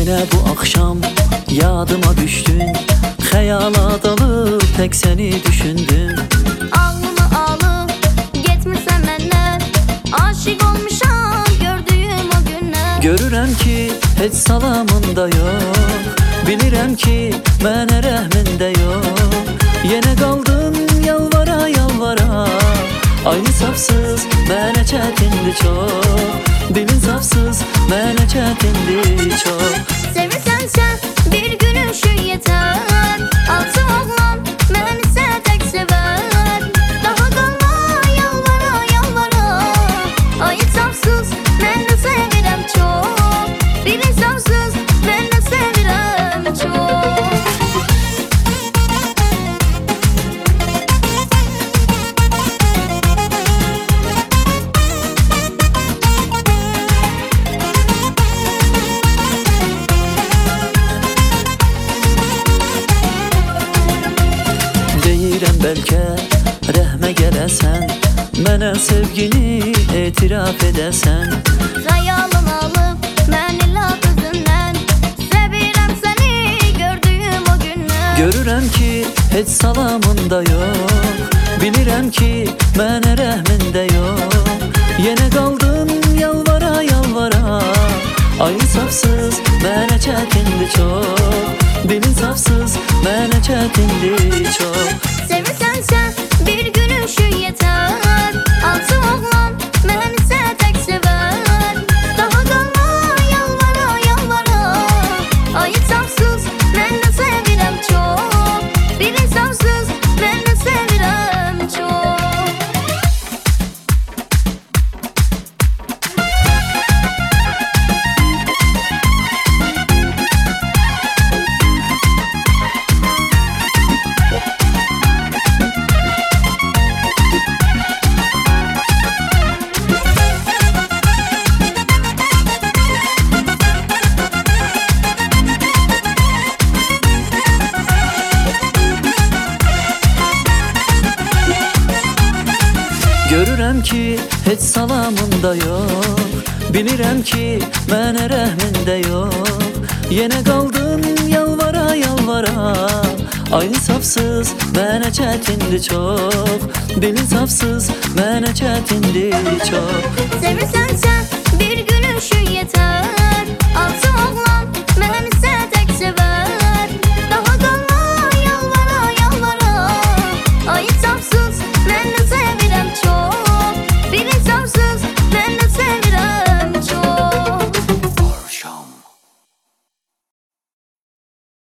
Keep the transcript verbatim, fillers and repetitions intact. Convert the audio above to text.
Yine bu akşam yadıma düştün, xəyala dalıb tek seni düşündüm. Ağlımı alıp getmirsən məndən, aşık olmuşam gördüyüm o gündən. Görürəm ki heç salamında yox, bilirəm ki mənə rəhmində yox. Yenə qaldım yalvara yalvara, aynı safsız mənə çətindir çox. Dilin safsız mənə çətindir çox. Sevirsən sən bir gülüşü yetər, altı oğlan məni sən tək sevər. Daha qalma yalvara yalvara, ay safsız mən də sevirəm çox. Dilin safsız mən də sevirəm çox. Deyirəm bəlkə rəhmə gələsən, mənə sevgini etiraf edəsən. Xəyalım alıb məni lap özündən, sevirəm səni gördüyüm o gündən. Görürəm ki heç salamında yox, bilirəm ki mənə rəhmində yox. Yenə qaldım yalvara yalvara, ay safsız mənə çətindir çox. Dilin safsız mənə çətindir çox. Sevirsən sən bir gülüşü yetər, altı oğlan məni sən tək sevər. Daha qalma yalvara yalvara, ay safsız mən də sevirəm çox. Dilin safsız mən də sevirəm çox. Görürəm ki heç salamında yox, bilirəm ki mənə rəhmində yox. Yenə qaldım yalvara yalvara, ay safsız mənə çətindir çox. Dilin safsız mənə çətindir çox. Sevirsən sən bir gülüşü yetər, altı oğlan məni sən tək sevər. Daha qalma yalvara yalvara, ay safsız mən də